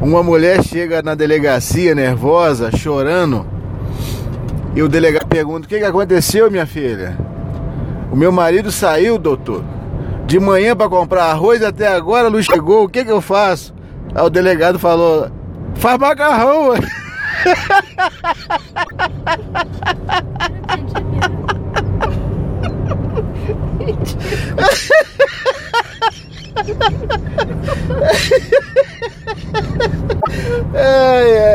Uma mulher chega na delegacia nervosa, chorando, e o delegado pergunta: o que aconteceu, minha filha? O meu marido saiu, doutor, de manhã para comprar arroz, até agora não chegou, o que eu faço? Aí o delegado falou: faz macarrão. Ai, ai.